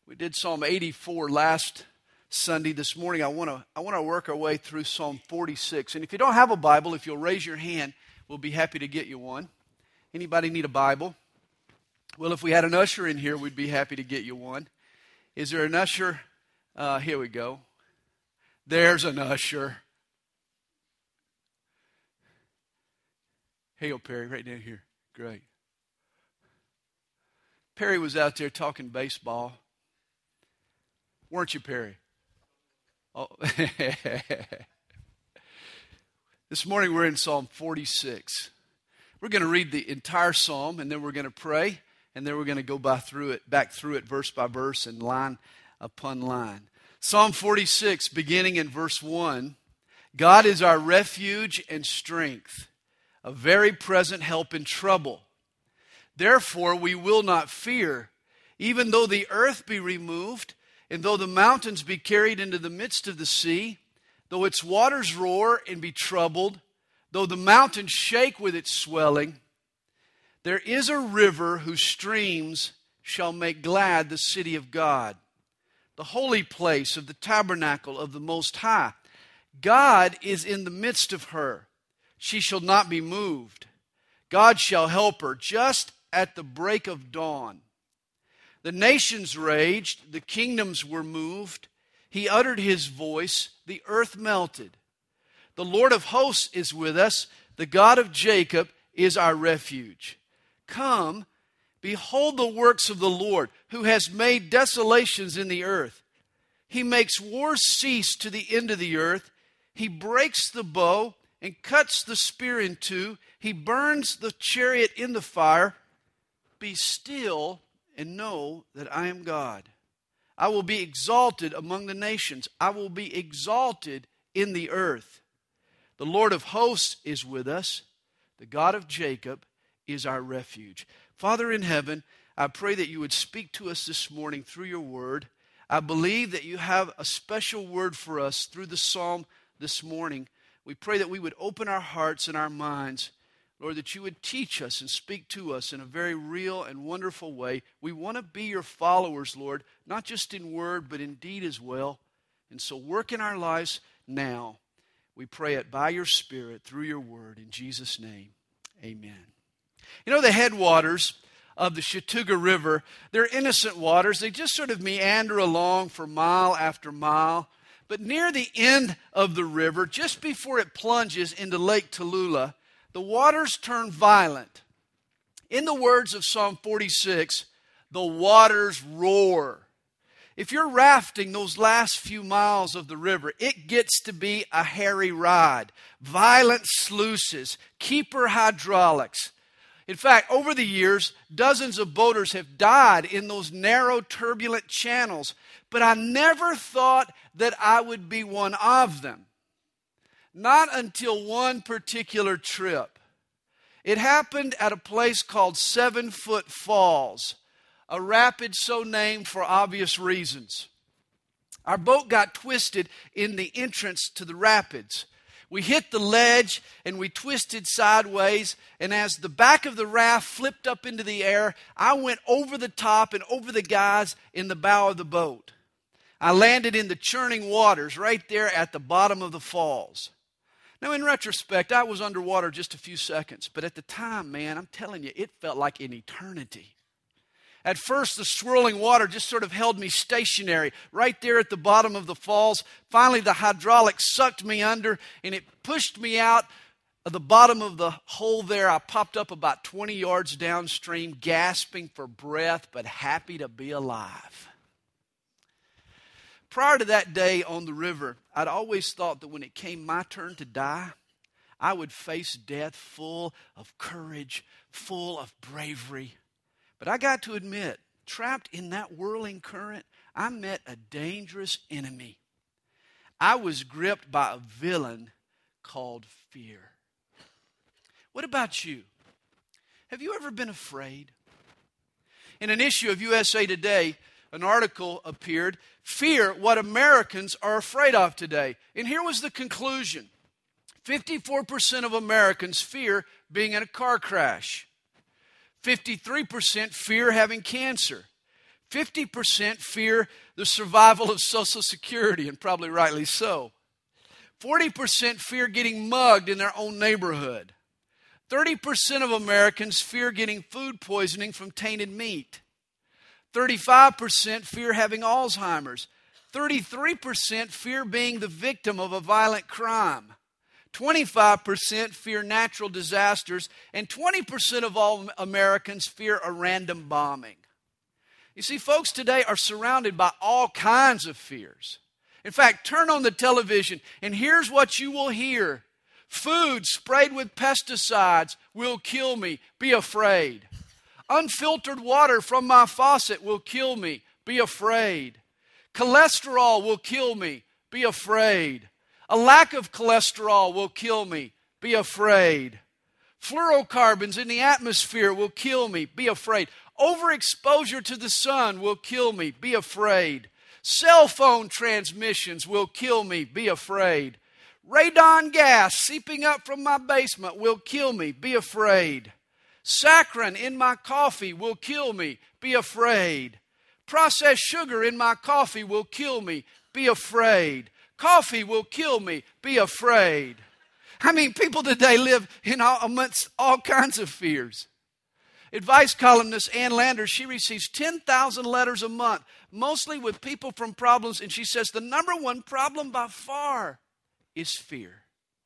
We did Psalm 84 last Sunday. This morning I want to work our way through Psalm 46. And if you don't have a Bible, if you'll raise your hand, we'll be happy to get you one. Anybody need a Bible? Well, if we had an usher in here, we'd be happy to get you one. Is there an usher? Here we go. There's an usher. Hey, Perry, right down here. Great. Perry was out there talking baseball. Weren't you, Perry? Oh. This morning we're in Psalm 46. We're going to read the entire psalm, and then we're going to pray, and then we're going to go back through it verse by verse and line upon line. Psalm 46, beginning in verse 1. God is our refuge and strength, a very present help in trouble. Therefore we will not fear, even though the earth be removed, and though the mountains be carried into the midst of the sea, though its waters roar and be troubled, though the mountains shake with its swelling, there is a river whose streams shall make glad the city of God, the holy place of the tabernacle of the Most High. God is in the midst of her. She shall not be moved. God shall help her just at the break of dawn. The nations raged, the kingdoms were moved. He uttered his voice, the earth melted. The Lord of hosts is with us. The God of Jacob is our refuge. Come, behold the works of the Lord, who has made desolations in the earth. He makes wars cease to the end of the earth. He breaks the bow and cuts the spear in two. He burns the chariot in the fire. Be still and know that I am God. I will be exalted among the nations. I will be exalted in the earth. The Lord of hosts is with us. The God of Jacob is our refuge. Father in heaven, I pray that you would speak to us this morning through your word. I believe that you have a special word for us through the psalm this morning. We pray that we would open our hearts and our minds, Lord, that you would teach us and speak to us in a very real and wonderful way. We want to be your followers, Lord, not just in word, but in deed as well. And so work in our lives now. We pray it by your Spirit through your word. In Jesus' name, amen. You know, the headwaters of the Chattooga River, they're innocent waters. They just sort of meander along for mile after mile. But near the end of the river, just before it plunges into Lake Tallulah, the waters turn violent. In the words of Psalm 46, the waters roar. If you're rafting those last few miles of the river, it gets to be a hairy ride. Violent sluices, keeper hydraulics. In fact, over the years, dozens of boaters have died in those narrow, turbulent channels. But I never thought that I would be one of them. Not until one particular trip. It happened at a place called 7 Foot Falls, a rapid so named for obvious reasons. Our boat got twisted in the entrance to the rapids. We hit the ledge and we twisted sideways, and as the back of the raft flipped up into the air, I went over the top and over the guys in the bow of the boat. I landed in the churning waters right there at the bottom of the falls. Now, in retrospect, I was underwater just a few seconds, but at the time, man, I'm telling you, it felt like an eternity. At first, the swirling water just sort of held me stationary right there at the bottom of the falls. Finally, the hydraulics sucked me under, and it pushed me out of the bottom of the hole there. I popped up about 20 yards downstream, gasping for breath, but happy to be alive. Prior to that day on the river, I'd always thought that when it came my turn to die, I would face death full of courage, full of bravery. But I got to admit, trapped in that whirling current, I met a dangerous enemy. I was gripped by a villain called fear. What about you? Have you ever been afraid? In an issue of USA Today, an article appeared, Fear, What Americans Are Afraid of Today. And here was the conclusion. 54% of Americans fear being in a car crash. 53% fear having cancer. 50% fear the survival of Social Security, and probably rightly so. 40% fear getting mugged in their own neighborhood. 30% of Americans fear getting food poisoning from tainted meat. 35% fear having Alzheimer's. 33% fear being the victim of a violent crime. 25% fear natural disasters. And 20% of all Americans fear a random bombing. You see, folks today are surrounded by all kinds of fears. In fact, turn on the television and here's what you will hear. Food sprayed with pesticides will kill me. Be afraid. Unfiltered water from my faucet will kill me. Be afraid. Cholesterol will kill me. Be afraid. A lack of cholesterol will kill me. Be afraid. Fluorocarbons in the atmosphere will kill me. Be afraid. Overexposure to the sun will kill me. Be afraid. Cell phone transmissions will kill me. Be afraid. Radon gas seeping up from my basement will kill me. Be afraid. Saccharin in my coffee will kill me. Be afraid. Processed sugar in my coffee will kill me. Be afraid. Coffee will kill me. Be afraid. I mean, people today live amongst all kinds of fears. Advice columnist Ann Landers, she receives 10,000 letters a month, mostly with people from problems, and she says the number one problem by far is fear.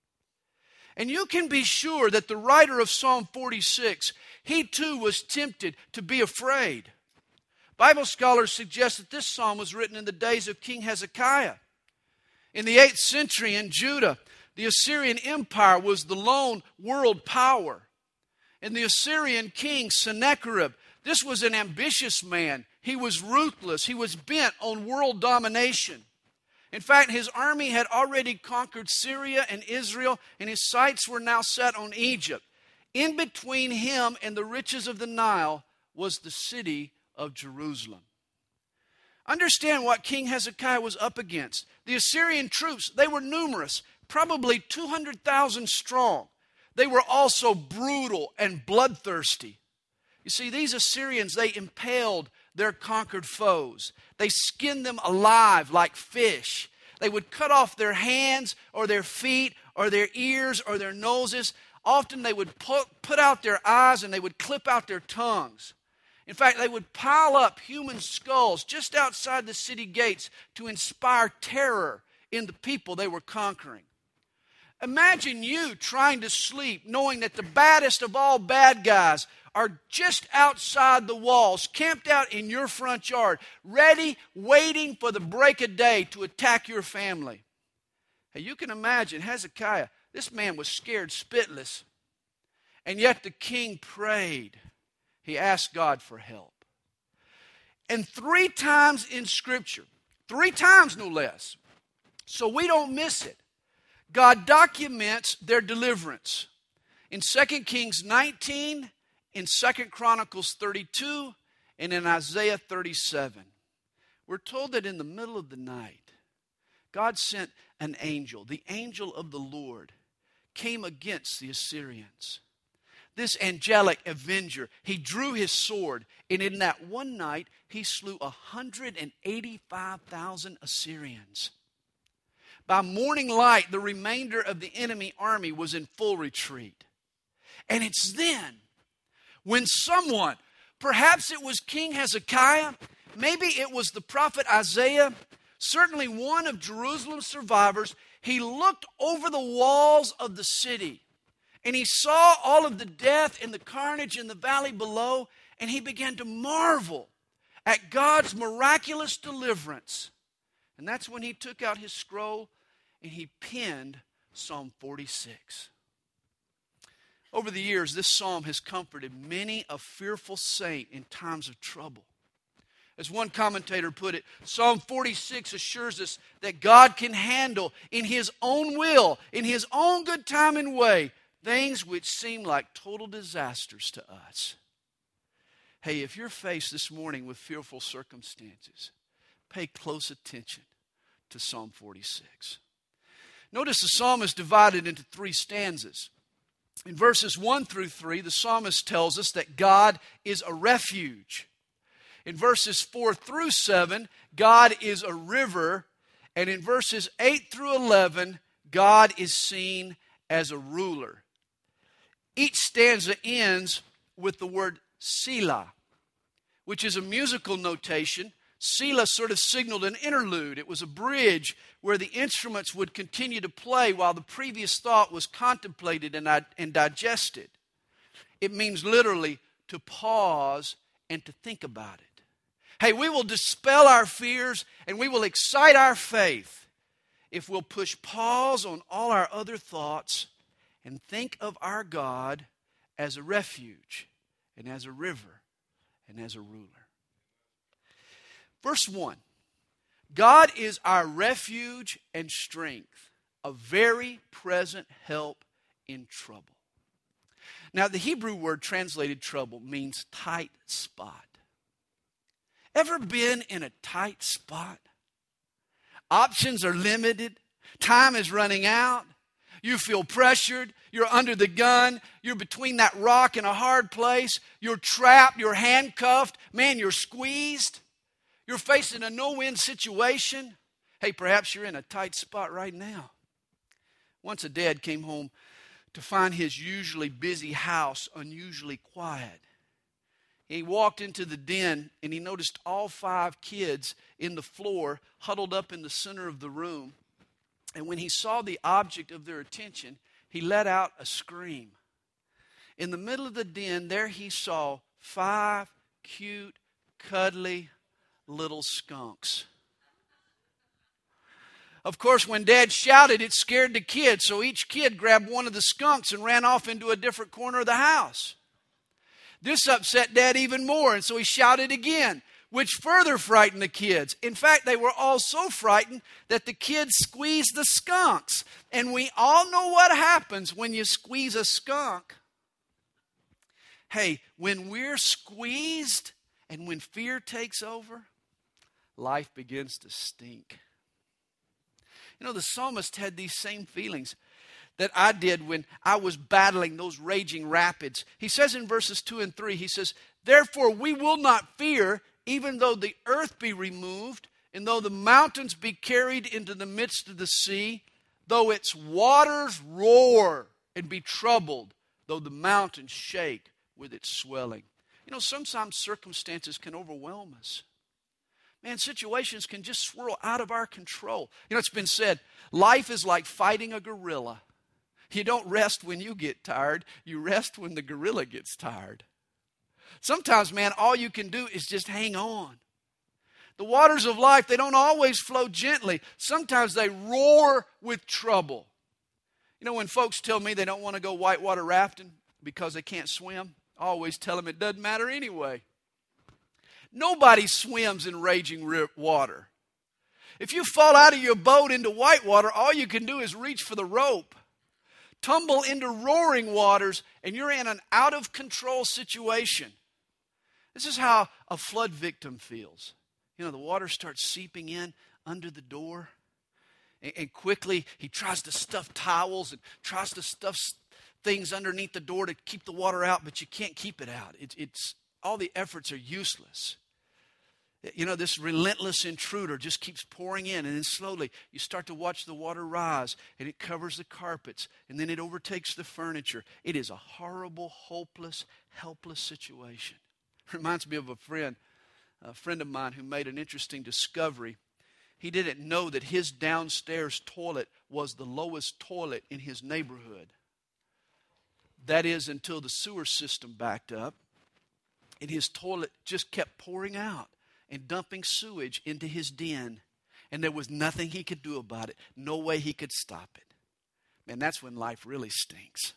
And you can be sure that the writer of Psalm 46, he too was tempted to be afraid. Bible scholars suggest that this psalm was written in the days of King Hezekiah. In the 8th century in Judah, the Assyrian Empire was the lone world power. And the Assyrian king Sennacherib, this was an ambitious man. He was ruthless. He was bent on world domination. In fact, his army had already conquered Syria and Israel, and his sights were now set on Egypt. In between him and the riches of the Nile was the city of Jerusalem. Understand what King Hezekiah was up against. The Assyrian troops, they were numerous, probably 200,000 strong. They were also brutal and bloodthirsty. You see, these Assyrians, they impaled their conquered foes. They skinned them alive like fish. They would cut off their hands or their feet or their ears or their noses. Often they would put out their eyes and they would clip out their tongues. In fact, they would pile up human skulls just outside the city gates to inspire terror in the people they were conquering. Imagine you trying to sleep knowing that the baddest of all bad guys are just outside the walls, camped out in your front yard, ready, waiting for the break of day to attack your family. Hey, you can imagine Hezekiah, this man was scared spitless. And yet the king prayed. He asked God for help. And 3 times in Scripture, 3 times no less, so we don't miss it, God documents their deliverance. In 2 Kings 19, in 2 Chronicles 32, and in Isaiah 37. We're told that in the middle of the night, God sent an angel. The angel of the Lord came against the Assyrians. This angelic avenger, he drew his sword, and in that one night, he slew 185,000 Assyrians. By morning light, the remainder of the enemy army was in full retreat. And it's then when someone, perhaps it was King Hezekiah, maybe it was the prophet Isaiah, certainly one of Jerusalem's survivors, he looked over the walls of the city and he saw all of the death and the carnage in the valley below, and he began to marvel at God's miraculous deliverance. And that's when he took out his scroll and he penned Psalm 46. Over the years, this psalm has comforted many a fearful saint in times of trouble. As one commentator put it, Psalm 46 assures us that God can handle in His own will, in His own good time and way, things which seem like total disasters to us. Hey, if you're faced this morning with fearful circumstances, pay close attention to Psalm 46. Notice the psalm is divided into 3 stanzas. In verses 1 through 3, the psalmist tells us that God is a refuge. In verses 4 through 7, God is a river. And in verses 8 through 11, God is seen as a ruler. Each stanza ends with the word Selah, which is a musical notation. Selah sort of signaled an interlude. It was a bridge where the instruments would continue to play while the previous thought was contemplated and digested. It means literally to pause and to think about it. Hey, we will dispel our fears and we will excite our faith if we'll push pause on all our other thoughts and think of our God as a refuge and as a river and as a ruler. Verse 1, God is our refuge and strength, a very present help in trouble. Now, the Hebrew word translated trouble means tight spot. Ever been in a tight spot? Options are limited. Time is running out. You feel pressured. You're under the gun. You're between that rock and a hard place. You're trapped. You're handcuffed. Man, you're squeezed. You're facing a no-win situation. Hey, perhaps you're in a tight spot right now. Once a dad came home to find his usually busy house unusually quiet. He walked into the den and he noticed all 5 kids in the floor huddled up in the center of the room. And when he saw the object of their attention, he let out a scream. In the middle of the den, there he saw 5 cute, cuddly little skunks. Of course, when Dad shouted, it scared the kids, so each kid grabbed one of the skunks and ran off into a different corner of the house. This upset Dad even more, and so he shouted again, which further frightened the kids. In fact, they were all so frightened that the kids squeezed the skunks. And we all know what happens when you squeeze a skunk. Hey, when we're squeezed and when fear takes over, life begins to stink. You know, the psalmist had these same feelings that I did when I was battling those raging rapids. He says in verses 2 and 3, he says, "Therefore we will not fear, even though the earth be removed, and though the mountains be carried into the midst of the sea, though its waters roar and be troubled, though the mountains shake with its swelling." You know, sometimes circumstances can overwhelm us. Man, situations can just swirl out of our control. You know, it's been said, life is like fighting a gorilla. You don't rest when you get tired. You rest when the gorilla gets tired. Sometimes, man, all you can do is just hang on. The waters of life, they don't always flow gently. Sometimes they roar with trouble. You know, when folks tell me they don't want to go whitewater rafting because they can't swim, I always tell them it doesn't matter anyway. Nobody swims in raging water. If you fall out of your boat into whitewater, all you can do is reach for the rope. Tumble into roaring waters, and you're in an out-of-control situation. This is how a flood victim feels. You know, the water starts seeping in under the door, and quickly he tries to stuff towels and tries to stuff things underneath the door to keep the water out, but you can't keep it out. It's all the efforts are useless. You know, this relentless intruder just keeps pouring in, and then slowly you start to watch the water rise, and it covers the carpets, and then it overtakes the furniture. It is a horrible, hopeless, helpless situation. Reminds me of a friend of mine who made an interesting discovery. He didn't know that his downstairs toilet was the lowest toilet in his neighborhood. That is, until the sewer system backed up, and his toilet just kept pouring out and dumping sewage into his den. And there was nothing he could do about it. No way he could stop it. Man, that's when life really stinks.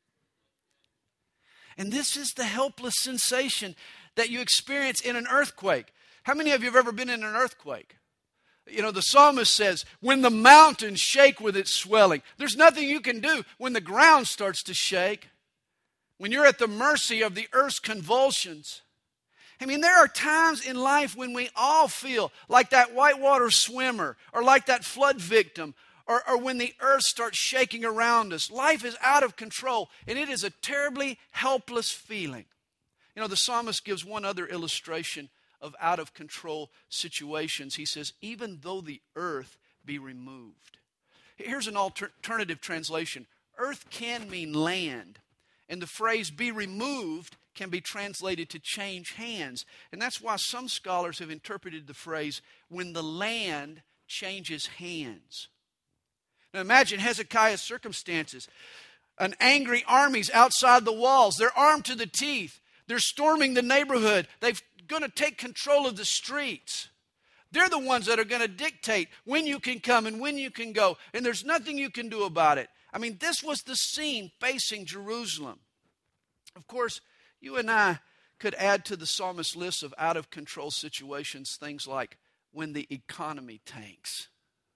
And this is the helpless sensation that you experience in an earthquake. How many of you have ever been in an earthquake? You know, the psalmist says, when the mountains shake with its swelling. There's nothing you can do when the ground starts to shake. When you're at the mercy of the earth's convulsions. I mean, there are times in life when we all feel like that whitewater swimmer or like that flood victim or when the earth starts shaking around us. Life is out of control, and it is a terribly helpless feeling. You know, the psalmist gives one other illustration of out of control situations. He says, even though the earth be removed. Here's an alternative translation. Earth can mean land. And the phrase be removed can be translated to change hands. And that's why some scholars have interpreted the phrase, when the land changes hands. Now imagine Hezekiah's circumstances. An angry army's outside the walls. They're armed to the teeth. They're storming the neighborhood. They're going to take control of the streets. They're the ones that are going to dictate when you can come and when you can go. And there's nothing you can do about it. I mean, this was the scene facing Jerusalem. Of course, you and I could add to the psalmist's list of out-of-control situations things like when the economy tanks,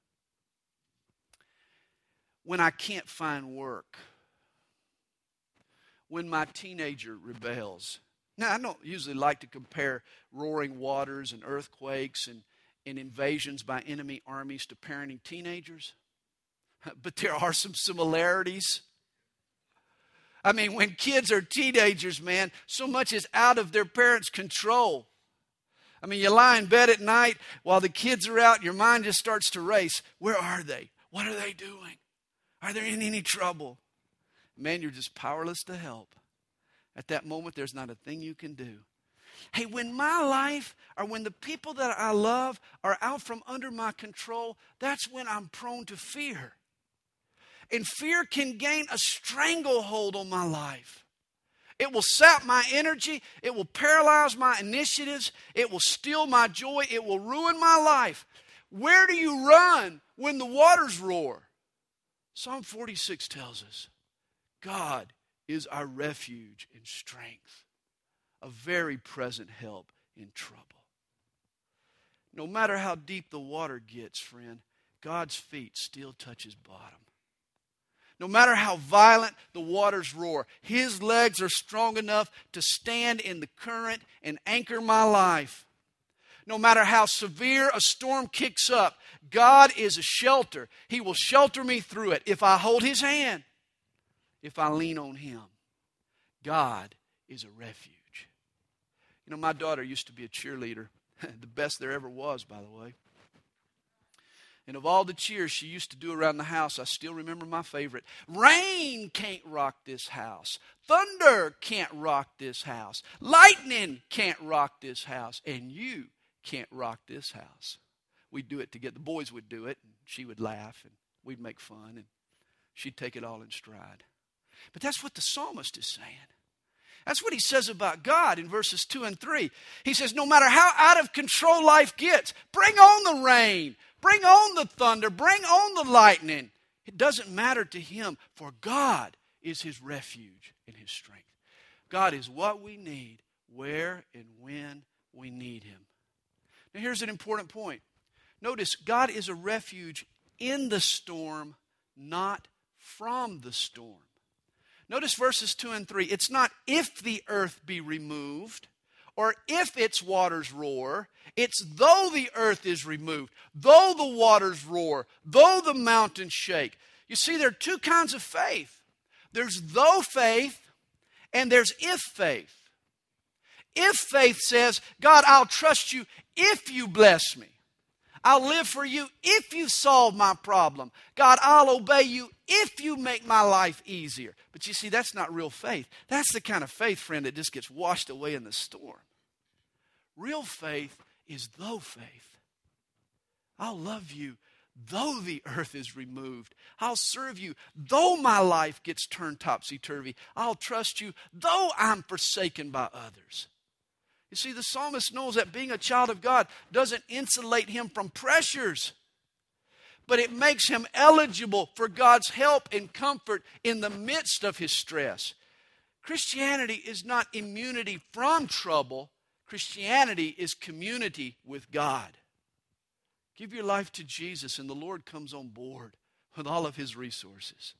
when I can't find work, when my teenager rebels. Now, I don't usually like to compare roaring waters and earthquakes and invasions by enemy armies to parenting teenagers, but there are some similarities. I mean, when kids are teenagers, man, so much is out of their parents' control. I mean, you lie in bed at night while the kids are out, and your mind just starts to race. Where are they? What are they doing? Are they in any trouble? Man, you're just powerless to help. At that moment, there's not a thing you can do. Hey, when my life or when the people that I love are out from under my control, that's when I'm prone to fear. And fear can gain a stranglehold on my life. It will sap my energy. It will paralyze my initiatives. It will steal my joy. It will ruin my life. Where do you run when the waters roar? Psalm 46 tells us, God is our refuge and strength, a very present help in trouble. No matter how deep the water gets, friend, God's feet still touch his bottom. No matter how violent the waters roar, his legs are strong enough to stand in the current and anchor my life. No matter how severe a storm kicks up, God is a shelter. He will shelter me through it if I hold his hand, if I lean on him. God is a refuge. You know, my daughter used to be a cheerleader, the best there ever was, by the way. And of all the cheers she used to do around the house, I still remember my favorite. Rain can't rock this house. Thunder can't rock this house. Lightning can't rock this house. And you can't rock this house. We'd do it together. The boys would do it, and she would laugh, and we'd make fun, and she'd take it all in stride. But that's what the psalmist is saying. That's what he says about God in verses 2 and 3. He says, no matter how out of control life gets, bring on the rain. Bring on the thunder. Bring on the lightning. It doesn't matter to him, for God is his refuge and his strength. God is what we need, where and when we need him. Now here's an important point. Notice, God is a refuge in the storm, not from the storm. Notice verses 2 and 3. It's not if the earth be removed, or if its waters roar. It's though the earth is removed, though the waters roar, though the mountains shake. You see, there are two kinds of faith. There's though faith, and there's if faith. If faith says, God, I'll trust you if you bless me. I'll live for you if you solve my problem. God, I'll obey you if you make my life easier. But you see, that's not real faith. That's the kind of faith, friend, that just gets washed away in the storm. Real faith is though faith. I'll love you though the earth is removed. I'll serve you though my life gets turned topsy-turvy. I'll trust you though I'm forsaken by others. You see, the psalmist knows that being a child of God doesn't insulate him from pressures, but it makes him eligible for God's help and comfort in the midst of his stress. Christianity is not immunity from trouble. Christianity is community with God. Give your life to Jesus and the Lord comes on board with all of his resources.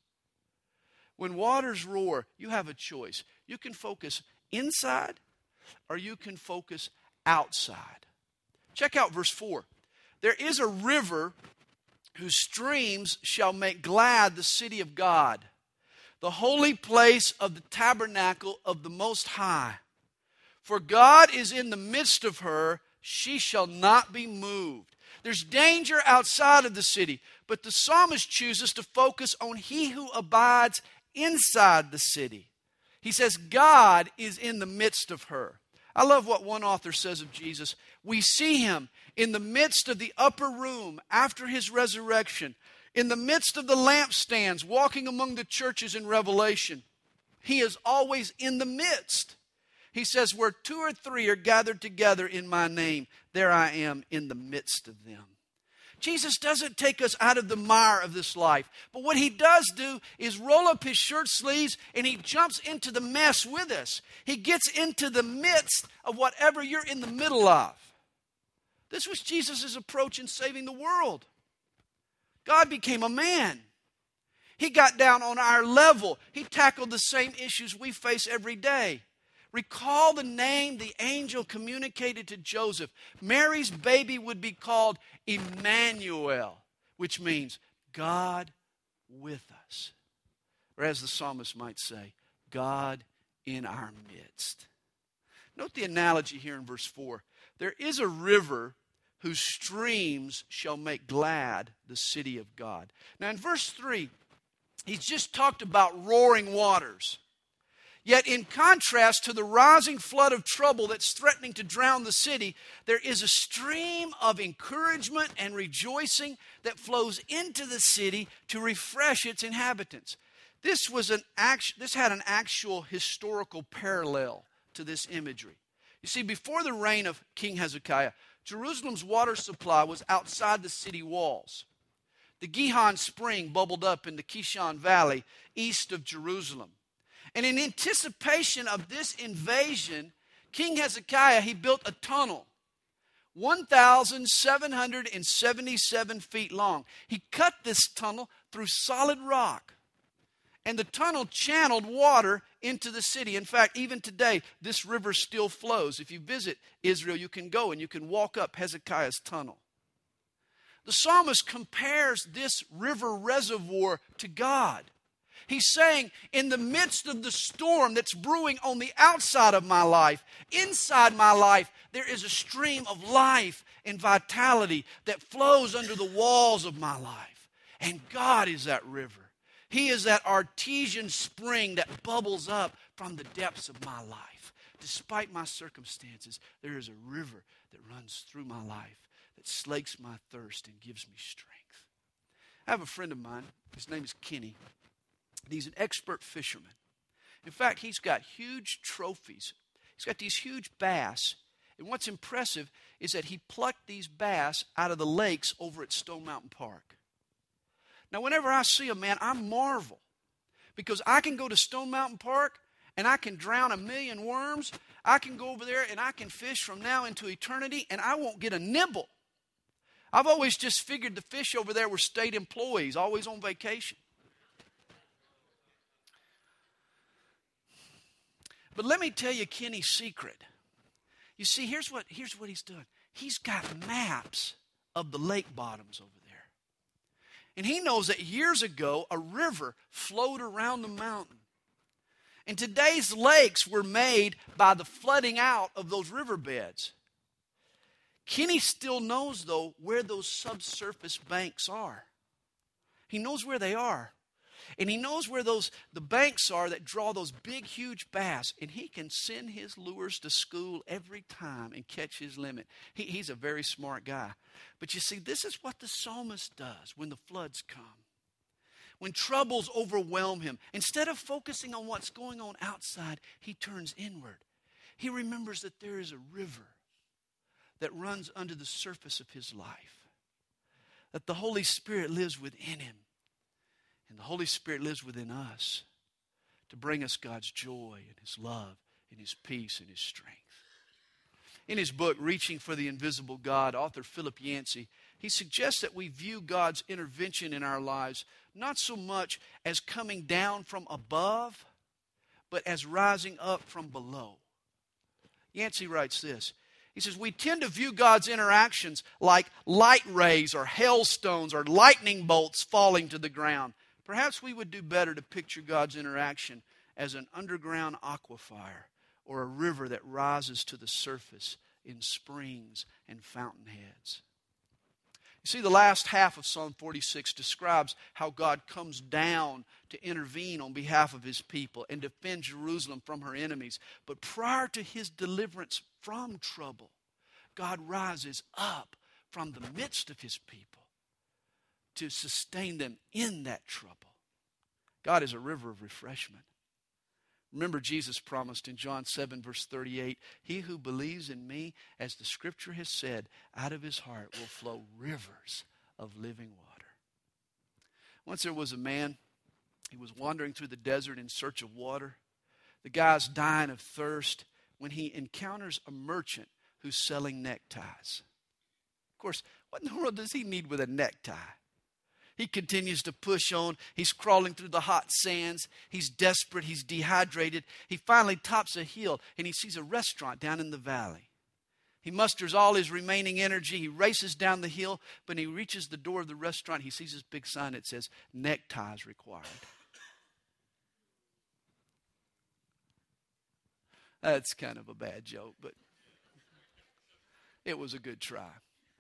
When waters roar, you have a choice. You can focus inside or you can focus outside. Check out verse 4. There is a river whose streams shall make glad the city of God, the holy place of the tabernacle of the Most High. For God is in the midst of her. she shall not be moved. There's danger outside of the city, but the psalmist chooses to focus on he who abides inside the city. He says God is in the midst of her. I love what one author says of Jesus. We see him in the midst of the upper room after his resurrection, in the midst of the lampstands, walking among the churches in Revelation. He is always in the midst. He says, where 2 or 3 are gathered together in my name, there I am in the midst of them. Jesus doesn't take us out of the mire of this life. But what he does do is roll up his shirt sleeves and he jumps into the mess with us. He gets into the midst of whatever you're in the middle of. This was Jesus' approach in saving the world. God became a man. He got down on our level. He tackled the same issues we face every day. Recall the name the angel communicated to Joseph. Mary's baby would be called Emmanuel, which means God with us. Or as the psalmist might say, God in our midst. Note the analogy here in verse 4. There is a river whose streams shall make glad the city of God. Now in verse 3, he's just talked about roaring waters. Yet in contrast to the rising flood of trouble that's threatening to drown the city, there is a stream of encouragement and rejoicing that flows into the city to refresh its inhabitants. This had an actual historical parallel to this imagery. You see, before the reign of King Hezekiah, Jerusalem's water supply was outside the city walls. The Gihon Spring bubbled up in the Kishon Valley east of Jerusalem. And in anticipation of this invasion, King Hezekiah, he built a tunnel, 1,777 feet long. He cut this tunnel through solid rock. And the tunnel channeled water into the city. In fact, even today, this river still flows. If you visit Israel, you can go and you can walk up Hezekiah's tunnel. The psalmist compares this river reservoir to God. He's saying, in the midst of the storm that's brewing on the outside of my life, inside my life, there is a stream of life and vitality that flows under the walls of my life. And God is that river. He is that artesian spring that bubbles up from the depths of my life. Despite my circumstances, there is a river that runs through my life that slakes my thirst and gives me strength. I have a friend of mine. His name is Kenny. He's an expert fisherman. In fact, he's got huge trophies. He's got these huge bass. And what's impressive is that he plucked these bass out of the lakes over at Stone Mountain Park. Now, whenever I see him, man, I marvel. Because I can go to Stone Mountain Park and I can drown 1,000,000 worms. I can go over there and I can fish from now into eternity and I won't get a nibble. I've always just figured the fish over there were state employees, always on vacation. But let me tell you Kenny's secret. You see, here's what he's done. He's got maps of the lake bottoms over there. And he knows that years ago, a river flowed around the mountain. And today's lakes were made by the flooding out of those riverbeds. Kenny still knows, though, where those subsurface banks are. He knows where they are. And he knows where the banks are that draw those big, huge bass. And he can send his lures to school every time and catch his limit. He's a very smart guy. But you see, this is what the psalmist does when the floods come. When troubles overwhelm him, instead of focusing on what's going on outside, he turns inward. He remembers that there is a river that runs under the surface of his life. That the Holy Spirit lives within him. And the Holy Spirit lives within us to bring us God's joy and His love and His peace and His strength. In his book, Reaching for the Invisible God, author Philip Yancey, he suggests that we view God's intervention in our lives not so much as coming down from above, but as rising up from below. Yancey writes this. He says, we tend to view God's interactions like light rays or hailstones or lightning bolts falling to the ground. Perhaps we would do better to picture God's interaction as an underground aquifer or a river that rises to the surface in springs and fountainheads. You see, the last half of Psalm 46 describes how God comes down to intervene on behalf of his people and defend Jerusalem from her enemies. But prior to his deliverance from trouble, God rises up from the midst of his people to sustain them in that trouble. God is a river of refreshment. Remember, Jesus promised in John 7, verse 38, he who believes in me, as the scripture has said, out of his heart will flow rivers of living water. Once there was a man, he was wandering through the desert in search of water. The guy's dying of thirst when he encounters a merchant who's selling neckties. Of course, what in the world does he need with a necktie? He continues to push on. He's crawling through the hot sands. He's desperate. He's dehydrated. He finally tops a hill and he sees a restaurant down in the valley. He musters all his remaining energy. He races down the hill. But when he reaches the door of the restaurant, he sees this big sign that says, neckties required. That's kind of a bad joke, but it was a good try.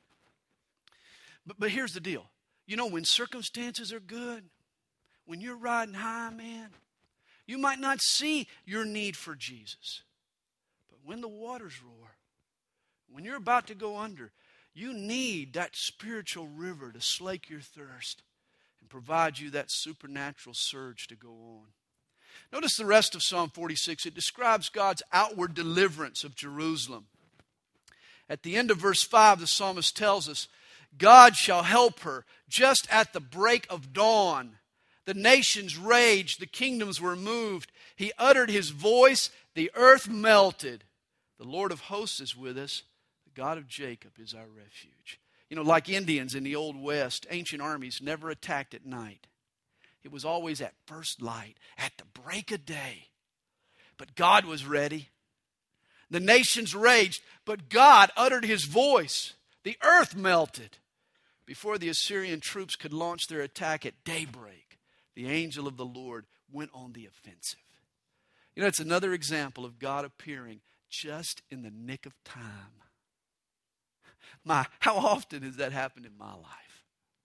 But here's the deal. You know, when circumstances are good, when you're riding high, man, you might not see your need for Jesus. But when the waters roar, when you're about to go under, you need that spiritual river to slake your thirst and provide you that supernatural surge to go on. Notice the rest of Psalm 46. It describes God's outward deliverance of Jerusalem. At the end of verse 5, the psalmist tells us, God shall help her just at the break of dawn. The nations raged, the kingdoms were moved. He uttered his voice, the earth melted. The Lord of hosts is with us. The God of Jacob is our refuge. You know, like Indians in the Old West, ancient armies never attacked at night. It was always at first light, at the break of day. But God was ready. The nations raged, but God uttered his voice. The earth melted. Before the Assyrian troops could launch their attack at daybreak, the angel of the Lord went on the offensive. You know, it's another example of God appearing just in the nick of time. How often has that happened in my life?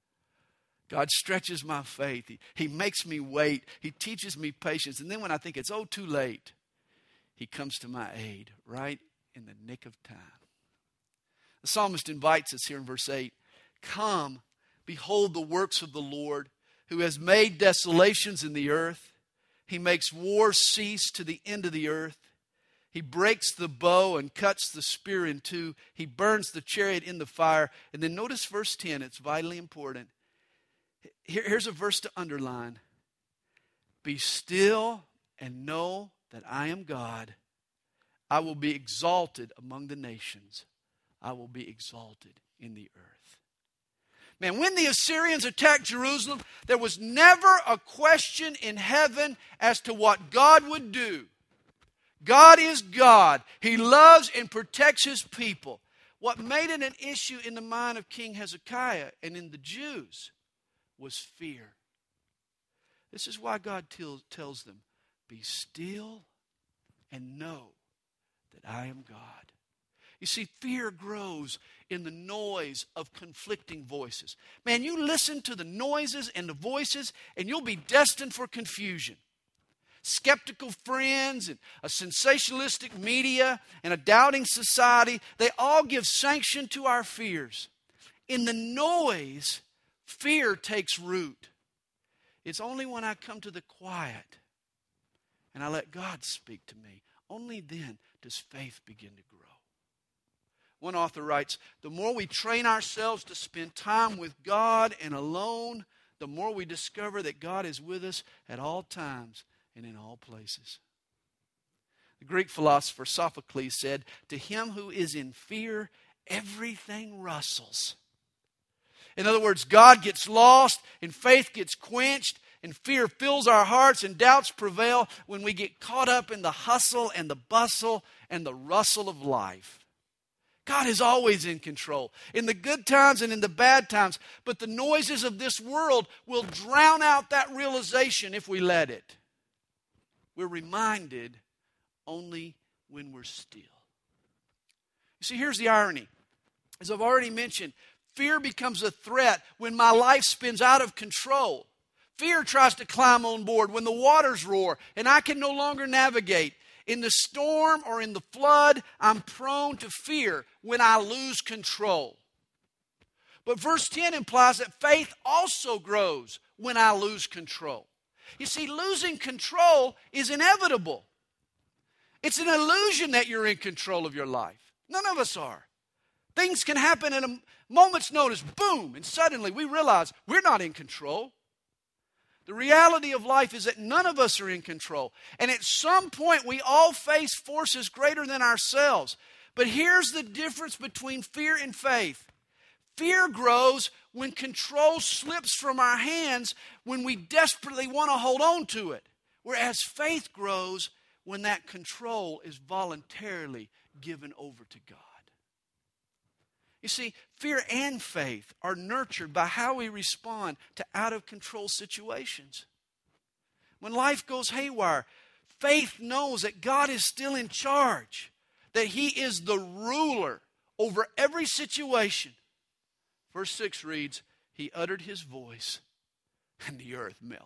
God stretches my faith. He makes me wait. He teaches me patience. And then when I think it's too late, he comes to my aid right in the nick of time. The psalmist invites us here in verse 8, come, behold the works of the Lord, who has made desolations in the earth. He makes war cease to the end of the earth. He breaks the bow and cuts the spear in two. He burns the chariot in the fire. And then notice verse 10, it's vitally important. Here's a verse to underline. Be still and know that I am God. I will be exalted among the nations. I will be exalted in the earth. Man, when the Assyrians attacked Jerusalem, there was never a question in heaven as to what God would do. God is God. He loves and protects his people. What made it an issue in the mind of King Hezekiah and in the Jews was fear. This is why God tells them, be still and know that I am God. You see, fear grows in the noise of conflicting voices. Man, you listen to the noises and the voices, and you'll be destined for confusion. Skeptical friends and a sensationalistic media and a doubting society, they all give sanction to our fears. In the noise, fear takes root. It's only when I come to the quiet and I let God speak to me, only then does faith begin to grow. One author writes, the more we train ourselves to spend time with God and alone, the more we discover that God is with us at all times and in all places. The Greek philosopher Sophocles said, to him who is in fear, everything rustles. In other words, God gets lost and faith gets quenched and fear fills our hearts and doubts prevail when we get caught up in the hustle and the bustle and the rustle of life. God is always in control, in the good times and in the bad times. But the noises of this world will drown out that realization if we let it. We're reminded only when we're still. You see, here's the irony. As I've already mentioned, fear becomes a threat when my life spins out of control. Fear tries to climb on board when the waters roar and I can no longer navigate. In the storm or in the flood, I'm prone to fear when I lose control. But verse 10 implies that faith also grows when I lose control. You see, losing control is inevitable. It's an illusion that you're in control of your life. None of us are. Things can happen in a moment's notice, boom, and suddenly we realize we're not in control. The reality of life is that none of us are in control. And at some point, we all face forces greater than ourselves. But here's the difference between fear and faith. Fear grows when control slips from our hands when we desperately want to hold on to it. Whereas faith grows when that control is voluntarily given over to God. You see, fear and faith are nurtured by how we respond to out-of-control situations. When life goes haywire, faith knows that God is still in charge, that He is the ruler over every situation. Verse 6 reads, He uttered His voice, and the earth melted.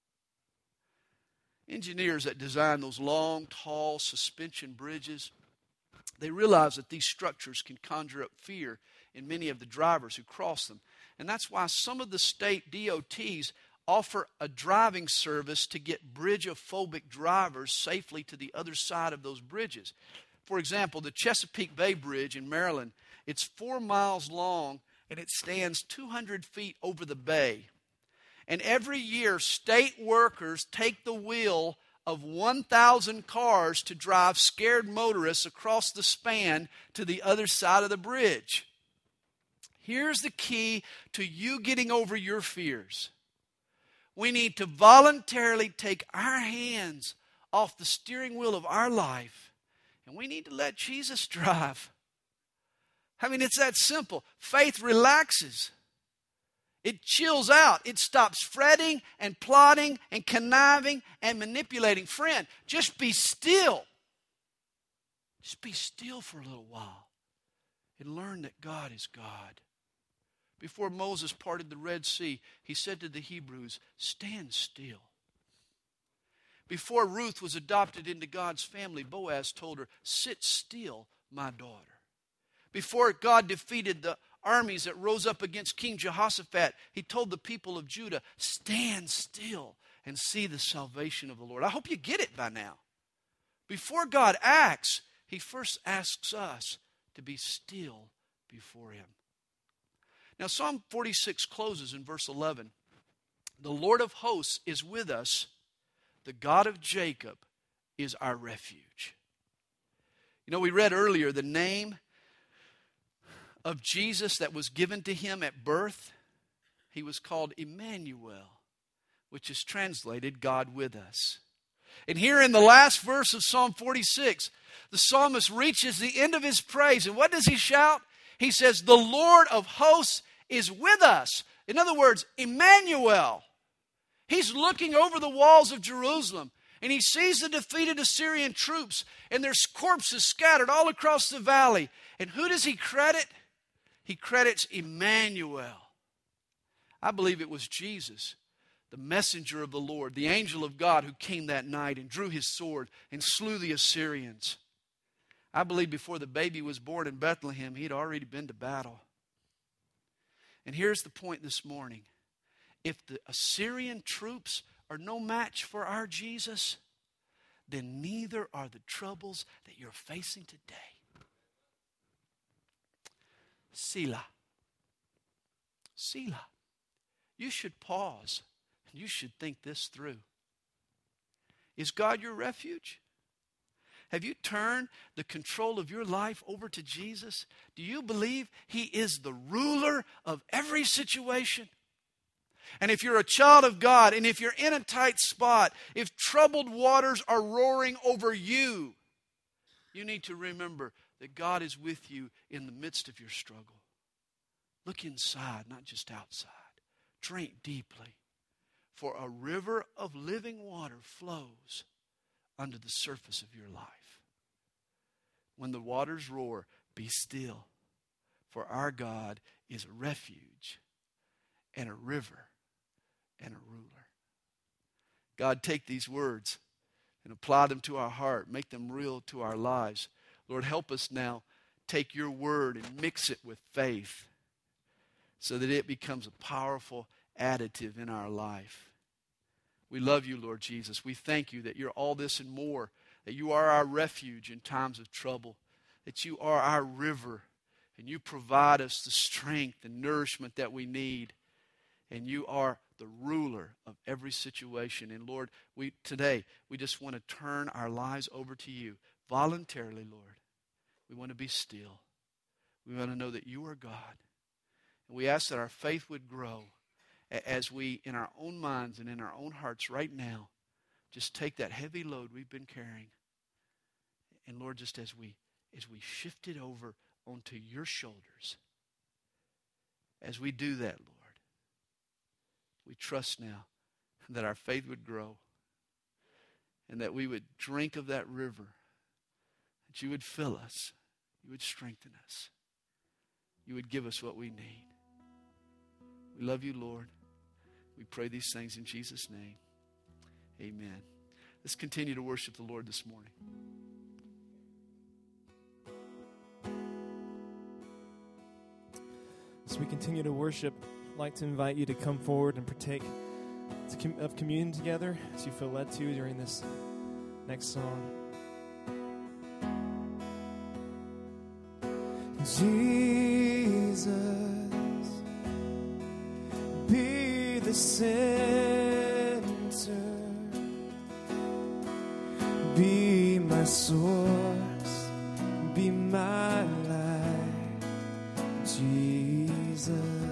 Engineers that design those long, tall suspension bridges, they realize that these structures can conjure up fear in many of the drivers who cross them. And that's why some of the state DOTs offer a driving service to get bridge-phobic drivers safely to the other side of those bridges. For example, the Chesapeake Bay Bridge in Maryland, it's 4 miles long and it stands 200 feet over the bay. And every year, state workers take the wheel of 1,000 cars to drive scared motorists across the span to the other side of the bridge. Here's the key to you getting over your fears. We need to voluntarily take our hands off the steering wheel of our life, and we need to let Jesus drive. I mean, it's that simple. Faith relaxes. It chills out. It stops fretting and plotting and conniving and manipulating. Friend, just be still. Just be still for a little while and learn that God is God. Before Moses parted the Red Sea, he said to the Hebrews, stand still. Before Ruth was adopted into God's family, Boaz told her, sit still, my daughter. Before God defeated the armies that rose up against King Jehoshaphat, he told the people of Judah, stand still and see the salvation of the Lord. I hope you get it by now. Before God acts, He first asks us to be still before Him. Now, Psalm 46 closes in verse 11. The Lord of hosts is with us. The God of Jacob is our refuge. You know, we read earlier the name of Jesus that was given to Him at birth. He was called Emmanuel, which is translated God with us. And here in the last verse of Psalm 46, the psalmist reaches the end of his praise. And what does he shout? He says, the Lord of hosts is with us. In other words, Emmanuel. He's looking over the walls of Jerusalem and he sees the defeated Assyrian troops and their corpses scattered all across the valley. And who does he credit? He credits Emmanuel. I believe it was Jesus, the messenger of the Lord, the angel of God who came that night and drew his sword and slew the Assyrians. I believe before the baby was born in Bethlehem, he'd already been to battle. And here's the point this morning. If the Assyrian troops are no match for our Jesus, then neither are the troubles that you're facing today. Selah. Selah. You should pause and you should think this through. Is God your refuge? Have you turned the control of your life over to Jesus? Do you believe He is the ruler of every situation? And if you're a child of God, and if you're in a tight spot, if troubled waters are roaring over you, you need to remember that God is with you in the midst of your struggle. Look inside, not just outside. Drink deeply, for a river of living water flows under the surface of your life. When the waters roar, Be still, for our God is a refuge and a river and a ruler. God, take these words and apply them to our heart. Make them real to our lives. Lord, help us now take your word and mix it with faith so that it becomes a powerful additive in our life. We love you, Lord Jesus. We thank you that you're all this and more, that you are our refuge in times of trouble, that you are our river, and you provide us the strength and nourishment that we need, and you are the ruler of every situation. And Lord, today we just want to turn our lives over to you voluntarily, Lord. We want to be still. We want to know that you are God. And we ask that our faith would grow as we, in our own minds and in our own hearts right now, just take that heavy load we've been carrying. And Lord, just as we shift it over onto your shoulders, as we do that, Lord, we trust now that our faith would grow and that we would drink of that river, that you would fill us, you would strengthen us, you would give us what we need. We love you, Lord. We pray these things in Jesus' name. Amen. Let's continue to worship the Lord this morning. As we continue to worship, I'd like to invite you to come forward and partake of communion together as you feel led to during this next song. Jesus, be the center, be my source, be my life, Jesus.